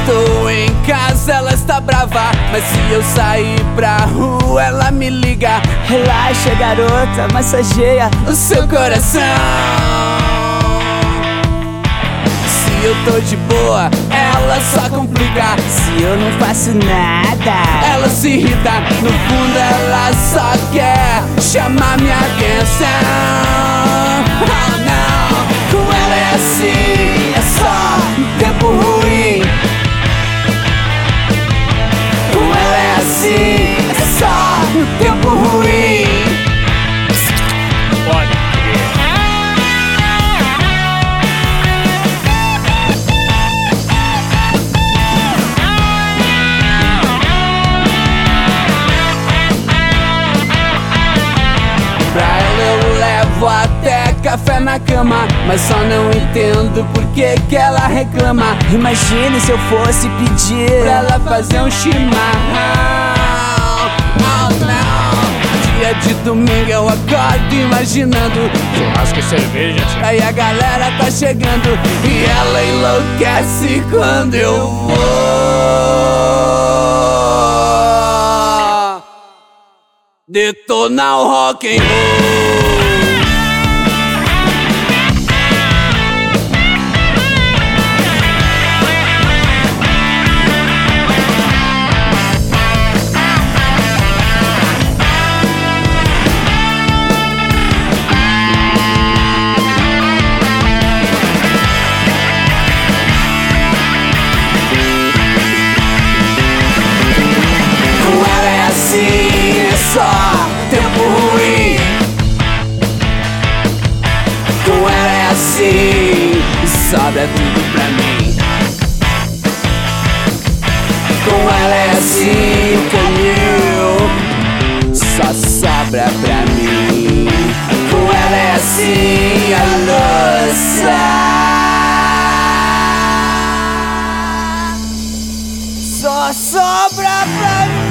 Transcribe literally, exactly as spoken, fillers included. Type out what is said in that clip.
estou em casa, ela está brava, mas se eu sair pra rua, ela me liga. Relaxa, garota, massageia o seu coração. Se eu tô de boa, ela só complica. Se eu não faço nada, ela se irrita. No fundo ela só quer chamar minha atenção. Oh não, com ela é assim, é só um tempo ruim. Com ela é assim, é só um tempo ruim. Pode. Pra ela eu levo até café na cama, mas só não entendo por que que ela reclama. imagine se eu fosse pedir pra ela fazer um chimarrão. Oh não, dia de domingo eu acordo imaginando Churrasco e cerveja. aí a galera tá chegando e ela enlouquece quando eu vou detonar o rock and roll. Só tempo ruim. Com ela é assim, sobra tudo pra mim. Com ela é assim, o caminho só sobra pra mim. Com ela é assim, a louça só sobra pra mim.